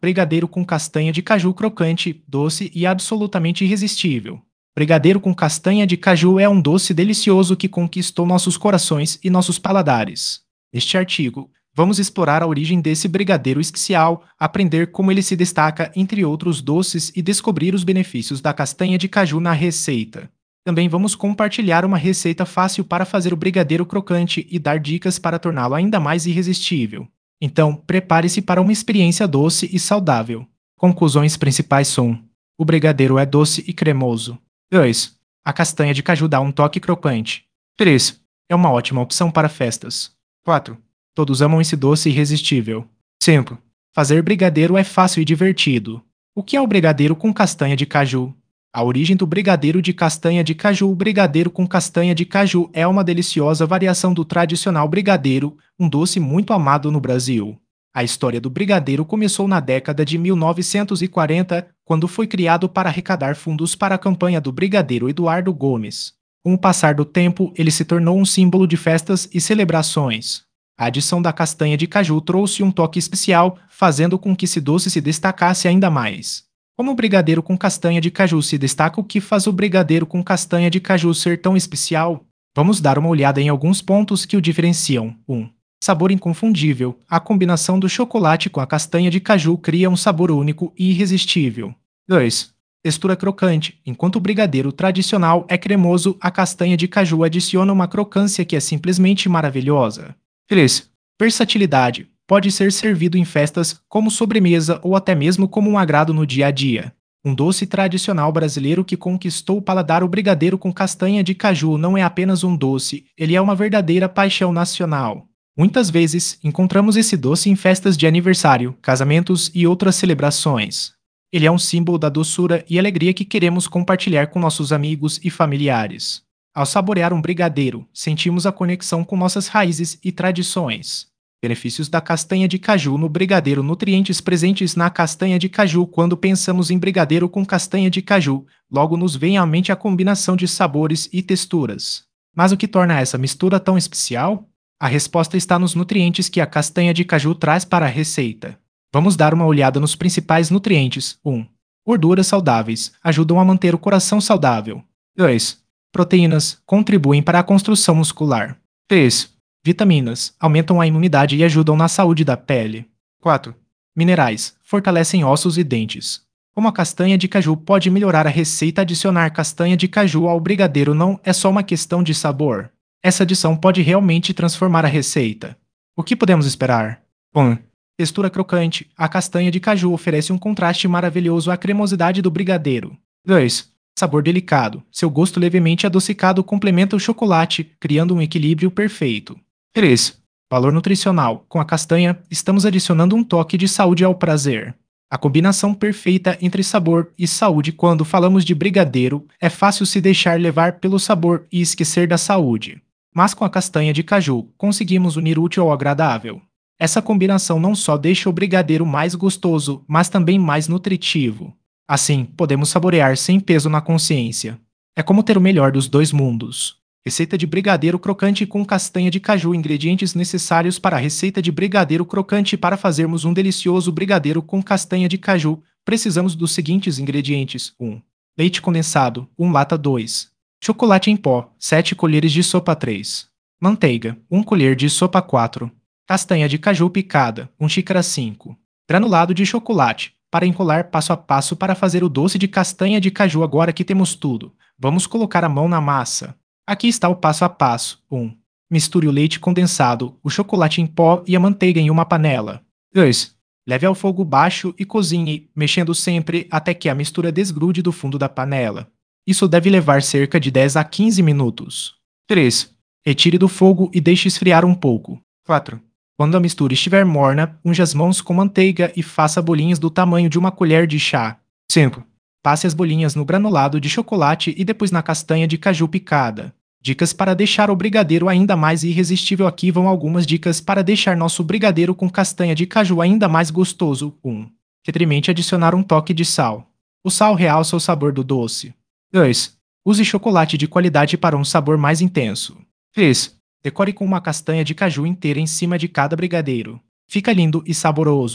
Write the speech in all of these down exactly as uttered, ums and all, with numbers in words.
Brigadeiro com castanha de caju crocante, doce e absolutamente irresistível. Brigadeiro com castanha de caju é um doce delicioso que conquistou nossos corações e nossos paladares. Neste artigo, vamos explorar a origem desse brigadeiro especial, aprender como ele se destaca entre outros doces e descobrir os benefícios da castanha de caju na receita. Também vamos compartilhar uma receita fácil para fazer o brigadeiro crocante e dar dicas para torná-lo ainda mais irresistível. Então, prepare-se para uma experiência doce e saudável. Conclusões principais são: o brigadeiro é doce e cremoso. dois. A castanha de caju dá um toque crocante. três. É uma ótima opção para festas. quatro. Todos amam esse doce irresistível. cinco. Fazer brigadeiro é fácil e divertido. O que é o brigadeiro com castanha de caju? A origem do brigadeiro de castanha de caju. O brigadeiro com castanha de caju é uma deliciosa variação do tradicional brigadeiro, um doce muito amado no Brasil. A história do brigadeiro começou na década de mil novecentos e quarenta, quando foi criado para arrecadar fundos para a campanha do brigadeiro Eduardo Gomes. Com o passar do tempo, ele se tornou um símbolo de festas e celebrações. A adição da castanha de caju trouxe um toque especial, fazendo com que esse doce se destacasse ainda mais. Como o brigadeiro com castanha de caju se destaca, o que faz o brigadeiro com castanha de caju ser tão especial? Vamos dar uma olhada em alguns pontos que o diferenciam. um. Sabor inconfundível. A combinação do chocolate com a castanha de caju cria um sabor único e irresistível. dois. Textura crocante. Enquanto o brigadeiro tradicional é cremoso, a castanha de caju adiciona uma crocância que é simplesmente maravilhosa. três. Versatilidade. Pode ser servido em festas, como sobremesa ou até mesmo como um agrado no dia a dia. Um doce tradicional brasileiro que conquistou o paladar. O brigadeiro com castanha de caju não é apenas um doce, ele é uma verdadeira paixão nacional. Muitas vezes, encontramos esse doce em festas de aniversário, casamentos e outras celebrações. Ele é um símbolo da doçura e alegria que queremos compartilhar com nossos amigos e familiares. Ao saborear um brigadeiro, sentimos a conexão com nossas raízes e tradições. Benefícios da castanha de caju no brigadeiro. Nutrientes presentes na castanha de caju. Quando pensamos em brigadeiro com castanha de caju, logo nos vem à mente a combinação de sabores e texturas. Mas o que torna essa mistura tão especial? A resposta está nos nutrientes que a castanha de caju traz para a receita. Vamos dar uma olhada nos principais nutrientes. um. Gorduras saudáveis. Ajudam a manter o coração saudável. dois. Proteínas. Contribuem para a construção muscular. três. Vitaminas. Aumentam a imunidade e ajudam na saúde da pele. quatro. Minerais. Fortalecem ossos e dentes. Como a castanha de caju pode melhorar a receita? Adicionar castanha de caju ao brigadeiro não é só uma questão de sabor. Essa adição pode realmente transformar a receita. O que podemos esperar? um. Textura crocante. A castanha de caju oferece um contraste maravilhoso à cremosidade do brigadeiro. dois. Sabor delicado. Seu gosto levemente adocicado complementa o chocolate, criando um equilíbrio perfeito. três. Valor nutricional. Com a castanha, estamos adicionando um toque de saúde ao prazer. A combinação perfeita entre sabor e saúde. Quando falamos de brigadeiro, é fácil se deixar levar pelo sabor e esquecer da saúde. Mas com a castanha de caju, conseguimos unir o útil ao agradável. Essa combinação não só deixa o brigadeiro mais gostoso, mas também mais nutritivo. Assim, podemos saborear sem peso na consciência. É como ter o melhor dos dois mundos. Receita de brigadeiro crocante com castanha de caju. Ingredientes necessários para a receita de brigadeiro crocante. Para fazermos um delicioso brigadeiro com castanha de caju, precisamos dos seguintes ingredientes. um. Leite condensado, uma lata. dois. Chocolate em pó, sete colheres de sopa. três. Manteiga, uma colher de sopa. quatro. Castanha de caju picada, uma xícara. cinco. Granulado de chocolate. Para enrolar passo a passo para fazer o doce de castanha de caju. Agora que temos tudo, vamos colocar a mão na massa. Aqui está o passo a passo. um. Misture o leite condensado, o chocolate em pó e a manteiga em uma panela. dois. Leve ao fogo baixo e cozinhe, mexendo sempre até que a mistura desgrude do fundo da panela. Isso deve levar cerca de dez a quinze minutos. três. Retire do fogo e deixe esfriar um pouco. quatro. Quando a mistura estiver morna, unja as mãos com manteiga e faça bolinhas do tamanho de uma colher de chá. cinco. Passe as bolinhas no granulado de chocolate e depois na castanha de caju picada. Dicas para deixar o brigadeiro ainda mais irresistível. Aqui vão algumas dicas para deixar nosso brigadeiro com castanha de caju ainda mais gostoso. um. Experimente adicionar um toque de sal. O sal realça o sabor do doce. dois. Use chocolate de qualidade para um sabor mais intenso. três. Decore com uma castanha de caju inteira em cima de cada brigadeiro. Fica lindo e saboroso.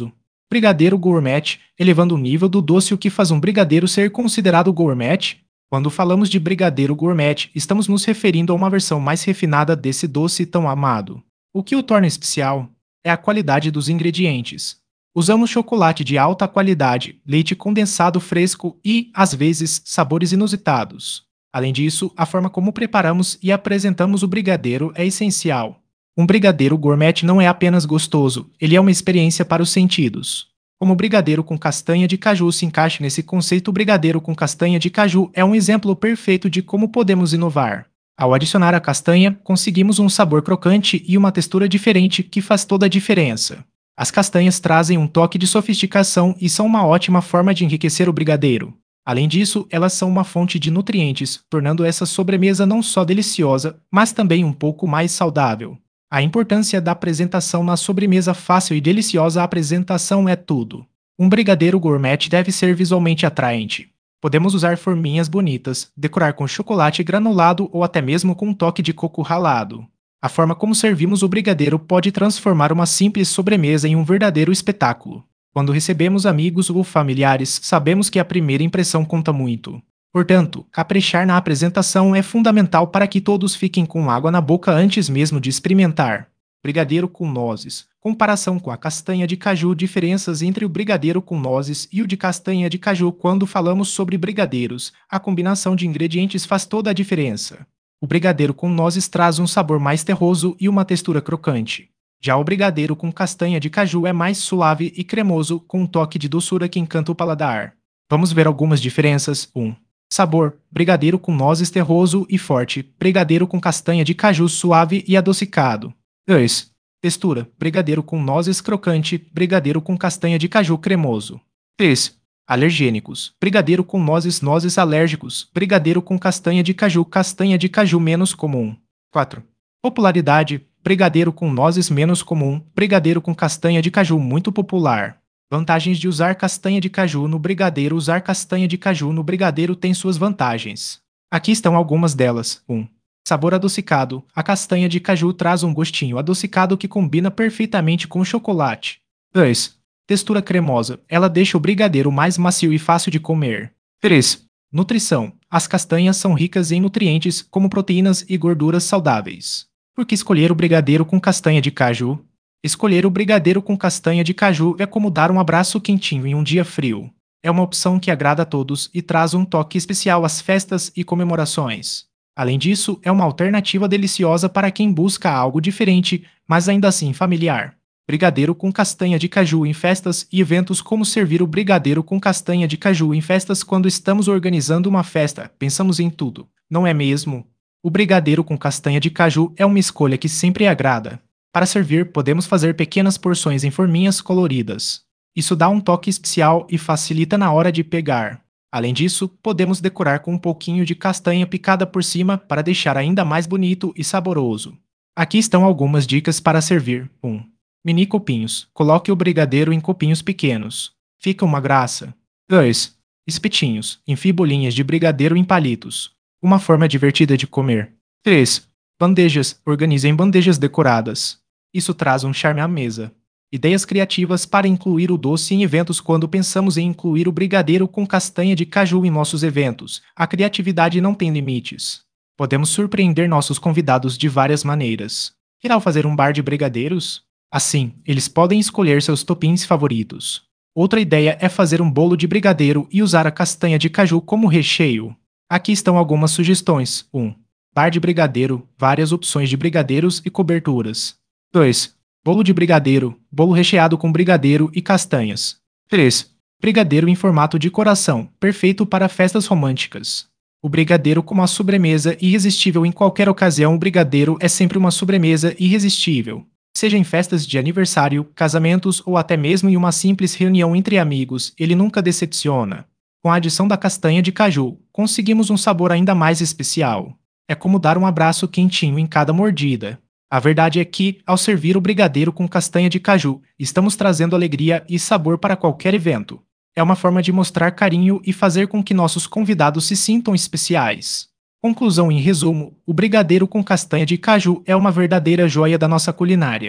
Brigadeiro gourmet, elevando o nível do doce, o que faz um brigadeiro ser considerado gourmet? Quando falamos de brigadeiro gourmet, estamos nos referindo a uma versão mais refinada desse doce tão amado. O que o torna especial é a qualidade dos ingredientes. Usamos chocolate de alta qualidade, leite condensado fresco e, às vezes, sabores inusitados. Além disso, a forma como preparamos e apresentamos o brigadeiro é essencial. Um brigadeiro gourmet não é apenas gostoso, ele é uma experiência para os sentidos. Como o brigadeiro com castanha de caju se encaixa nesse conceito, o brigadeiro com castanha de caju é um exemplo perfeito de como podemos inovar. Ao adicionar a castanha, conseguimos um sabor crocante e uma textura diferente que faz toda a diferença. As castanhas trazem um toque de sofisticação e são uma ótima forma de enriquecer o brigadeiro. Além disso, elas são uma fonte de nutrientes, tornando essa sobremesa não só deliciosa, mas também um pouco mais saudável. A importância da apresentação na sobremesa fácil e deliciosa. A apresentação é tudo. Um brigadeiro gourmet deve ser visualmente atraente. Podemos usar forminhas bonitas, decorar com chocolate granulado ou até mesmo com um toque de coco ralado. A forma como servimos o brigadeiro pode transformar uma simples sobremesa em um verdadeiro espetáculo. Quando recebemos amigos ou familiares, sabemos que a primeira impressão conta muito. Portanto, caprichar na apresentação é fundamental para que todos fiquem com água na boca antes mesmo de experimentar. Brigadeiro com nozes. Comparação com a castanha de caju. Diferenças entre o brigadeiro com nozes e o de castanha de caju. Quando falamos sobre brigadeiros, a combinação de ingredientes faz toda a diferença. O brigadeiro com nozes traz um sabor mais terroso e uma textura crocante. Já o brigadeiro com castanha de caju é mais suave e cremoso, com um toque de doçura que encanta o paladar. Vamos ver algumas diferenças. um. Sabor: brigadeiro com nozes terroso e forte, brigadeiro com castanha de caju suave e adocicado. dois. Textura: brigadeiro com nozes crocante, brigadeiro com castanha de caju cremoso. três. Alergênicos: brigadeiro com nozes nozes alérgicos, brigadeiro com castanha de caju castanha de caju menos comum. quatro. Popularidade: brigadeiro com nozes menos comum, brigadeiro com castanha de caju muito popular. Vantagens de usar castanha de caju no brigadeiro. Usar castanha de caju no brigadeiro tem suas vantagens. Aqui estão algumas delas. um. Sabor adocicado. A castanha de caju traz um gostinho adocicado que combina perfeitamente com o chocolate. dois. Textura cremosa. Ela deixa o brigadeiro mais macio e fácil de comer. três. Nutrição. As castanhas são ricas em nutrientes, como proteínas e gorduras saudáveis. Por que escolher o brigadeiro com castanha de caju? Escolher o brigadeiro com castanha de caju é como dar um abraço quentinho em um dia frio. É uma opção que agrada a todos e traz um toque especial às festas e comemorações. Além disso, é uma alternativa deliciosa para quem busca algo diferente, mas ainda assim familiar. Brigadeiro com castanha de caju em festas e eventos. Como servir o brigadeiro com castanha de caju em festas? Quando estamos organizando uma festa, pensamos em tudo, não é mesmo? O brigadeiro com castanha de caju é uma escolha que sempre agrada. Para servir, podemos fazer pequenas porções em forminhas coloridas. Isso dá um toque especial e facilita na hora de pegar. Além disso, podemos decorar com um pouquinho de castanha picada por cima para deixar ainda mais bonito e saboroso. Aqui estão algumas dicas para servir. um. Mini copinhos. Coloque o brigadeiro em copinhos pequenos. Fica uma graça. dois. Espetinhos. Enfie bolinhas de brigadeiro em palitos. Uma forma divertida de comer. três. Bandejas. Organize em bandejas decoradas. Isso traz um charme à mesa. Ideias criativas para incluir o doce em eventos. Quando pensamos em incluir o brigadeiro com castanha de caju em nossos eventos, a criatividade não tem limites. Podemos surpreender nossos convidados de várias maneiras. Que tal fazer um bar de brigadeiros? Assim, eles podem escolher seus toppings favoritos. Outra ideia é fazer um bolo de brigadeiro e usar a castanha de caju como recheio. Aqui estão algumas sugestões. um. Bar de brigadeiro, várias opções de brigadeiros e coberturas. dois. Bolo de brigadeiro, bolo recheado com brigadeiro e castanhas. três. Brigadeiro em formato de coração, perfeito para festas românticas. O brigadeiro como uma sobremesa irresistível em qualquer ocasião. O brigadeiro é sempre uma sobremesa irresistível. Seja em festas de aniversário, casamentos ou até mesmo em uma simples reunião entre amigos, ele nunca decepciona. Com a adição da castanha de caju, conseguimos um sabor ainda mais especial. É como dar um abraço quentinho em cada mordida. A verdade é que, ao servir o brigadeiro com castanha de caju, estamos trazendo alegria e sabor para qualquer evento. É uma forma de mostrar carinho e fazer com que nossos convidados se sintam especiais. Conclusão: em resumo, o brigadeiro com castanha de caju é uma verdadeira joia da nossa culinária.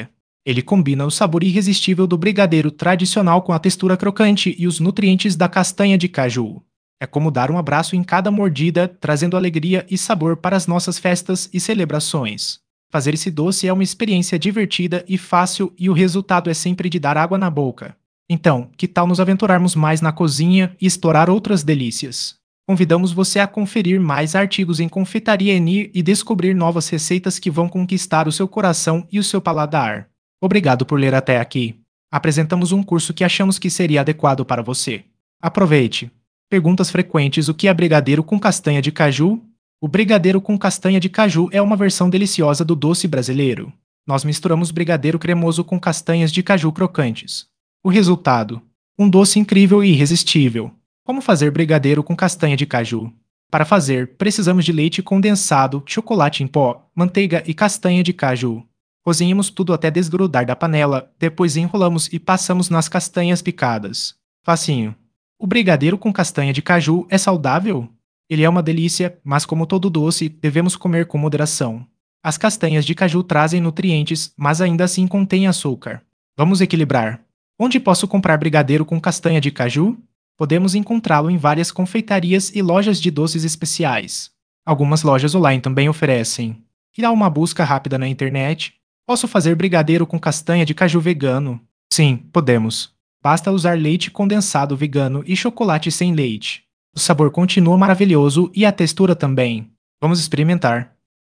Ele combina o sabor irresistível do brigadeiro tradicional com a textura crocante e os nutrientes da castanha de caju. É como dar um abraço em cada mordida, trazendo alegria e sabor para as nossas festas e celebrações. Fazer esse doce é uma experiência divertida e fácil, e o resultado é sempre de dar água na boca. Então, que tal nos aventurarmos mais na cozinha e explorar outras delícias? Convidamos você a conferir mais artigos em Confeitaria Enir e descobrir novas receitas que vão conquistar o seu coração e o seu paladar. Obrigado por ler até aqui. Apresentamos um curso que achamos que seria adequado para você. Aproveite! Perguntas frequentes: o que é brigadeiro com castanha de caju? O brigadeiro com castanha de caju é uma versão deliciosa do doce brasileiro. Nós misturamos brigadeiro cremoso com castanhas de caju crocantes. O resultado: um doce incrível e irresistível. Como fazer brigadeiro com castanha de caju? Para fazer, precisamos de leite condensado, chocolate em pó, manteiga e castanha de caju. Cozinhamos tudo até desgrudar da panela, depois enrolamos e passamos nas castanhas picadas. Facinho. O brigadeiro com castanha de caju é saudável? Ele é uma delícia, mas como todo doce, devemos comer com moderação. As castanhas de caju trazem nutrientes, mas ainda assim contêm açúcar. Vamos equilibrar. Onde posso comprar brigadeiro com castanha de caju? Podemos encontrá-lo em várias confeitarias e lojas de doces especiais. Algumas lojas online também oferecem. Irá uma busca rápida na internet. Posso fazer brigadeiro com castanha de caju vegano? Sim, podemos. Basta usar leite condensado vegano e chocolate sem leite. O sabor continua maravilhoso e a textura também. Vamos experimentar.